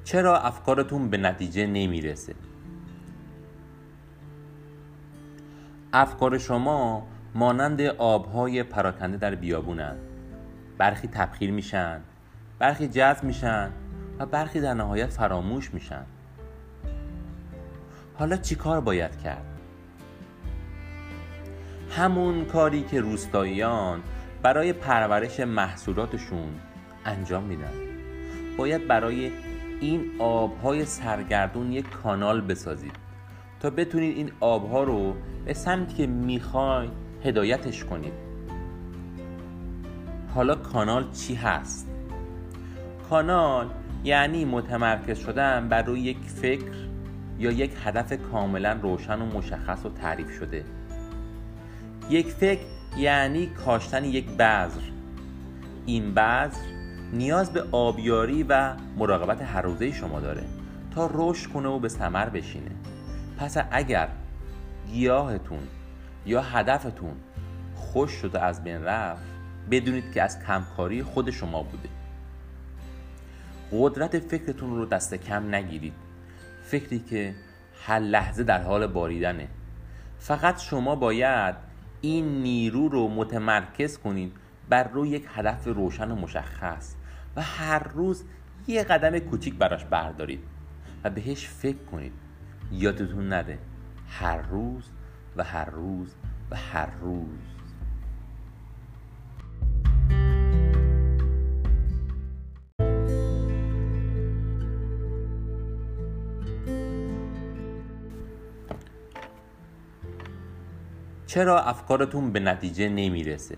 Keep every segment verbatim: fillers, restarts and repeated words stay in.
چرا افکارتون به نتیجه نمیرسه؟ افکار شما مانند آبهای پراکنده در بیابونن. برخی تبخیر میشن، برخی جذب میشن و برخی در نهایت فراموش میشن. حالا چی کار باید کرد؟ همون کاری که روستاییان برای پرورش محصولاتشون انجام میدن. باید برای این آبهای سرگردون یک کانال بسازید تا بتونید این آبها رو به سمتی که میخواید هدایتش کنید. حالا کانال چی هست؟ کانال یعنی متمرکز شدن بر روی یک فکر یا یک هدف کاملا روشن و مشخص و تعریف شده. یک فکر یعنی کاشتن یک بذر. این بذر نیاز به آبیاری و مراقبت هر روزه شما داره تا رشد کنه و به ثمر بشینه. پس اگر گیاهتون یا هدفتون خوش شده از بین رفت، بدونید که از کمکاری خود شما بوده. قدرت فکرتون رو دست کم نگیرید. فکری که هر لحظه در حال باریدنه. فقط شما باید این نیرو رو متمرکز کنید بر روی یک هدف روشن و مشخص و هر روز یه قدم کوچیک براش بردارید و بهش فکر کنید. یادتون نره هر روز و هر روز و هر روز. چرا افکارتون به نتیجه نمیرسه؟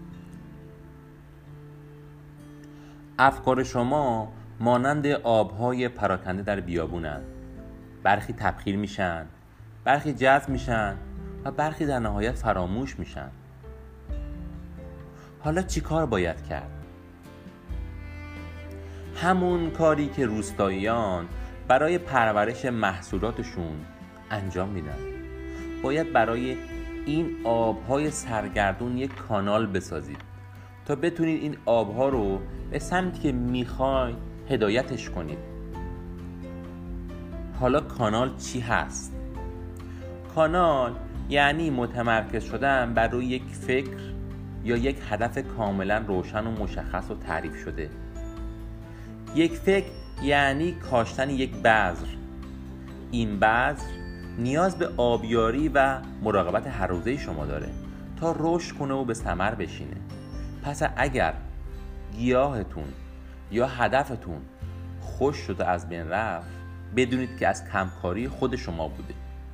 افکار شما مانند آبهای پراکنده در بیابونن. برخی تبخیر میشن، برخی جذب میشن و برخی در نهایت فراموش میشن. حالا چی کار باید کرد؟ همون کاری که روستاییان برای پرورش محصولاتشون انجام میدن. باید برای این آبهای سرگردون یک کانال بسازید تا بتونید این آبها رو به سمتی که میخواید هدایتش کنید. حالا کانال چی هست؟ کانال یعنی متمرکز شدن بر روی یک فکر یا یک هدف کاملا روشن و مشخص و تعریف شده. یک فکر یعنی کاشتن یک بذر. این بذر نیاز به آبیاری و مراقبت هر روزه شما داره تا رشد کنه و به ثمر بشینه. پس اگر گیاهتون یا هدفتون خوش شده از بین رفت، بدونید که از کمکاری خود شما بوده.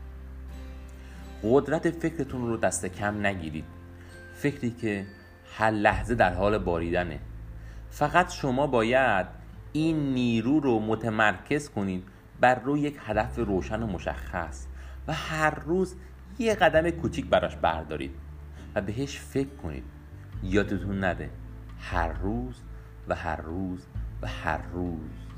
قدرت فکرتون رو دست کم نگیرید. فکری که هر لحظه در حال باریدنه. فقط شما باید این نیرو رو متمرکز کنید بر روی یک هدف روشن و مشخص و هر روز یه قدم کوچیک براش بردارید و بهش فکر کنید. یادتون نره هر روز و هر روز و هر روز.